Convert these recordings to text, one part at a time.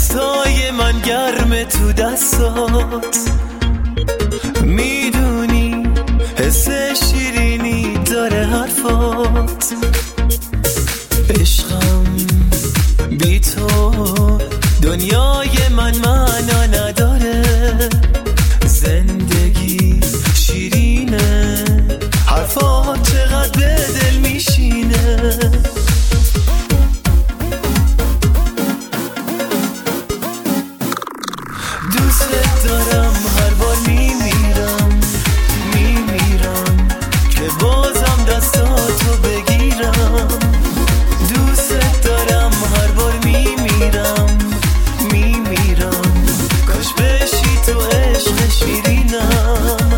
دستای من گرمه تو دستات، میدونی حس شیرینی داره حرفات. عشقم بی تو دنیای من معنا نداره، زندگی شیرینه، حرفات چقدر به دل میشینه. دوست دارم هر بار میمیرم که بازم دستاتو بگیرم. دوست دارم هر بار میمیرم کاش بشی تو عشق شیرینم.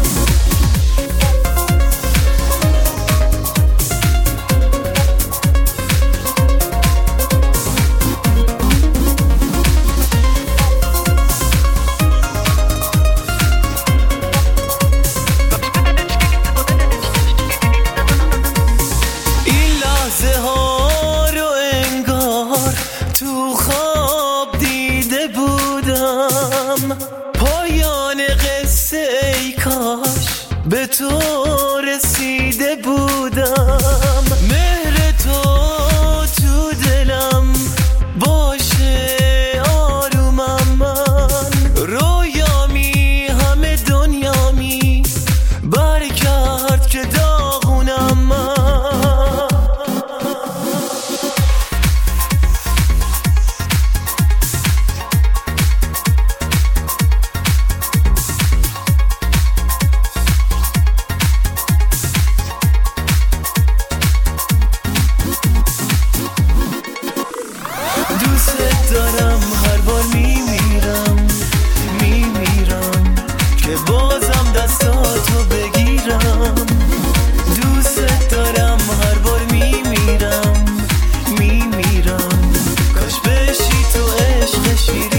تو خواب دیده بودم پایان قصه، ای کاش به تو رسیده بودم. مهر تو تو دلم باشه آرومم، من رویامی همه دنیامی برگرد که داغونم من. دوست دارم هر بار میمیرم که بازم دستاتو بگیرم. دوست دارم هر بار میمیرم کاش بشی تو عشق شیرین.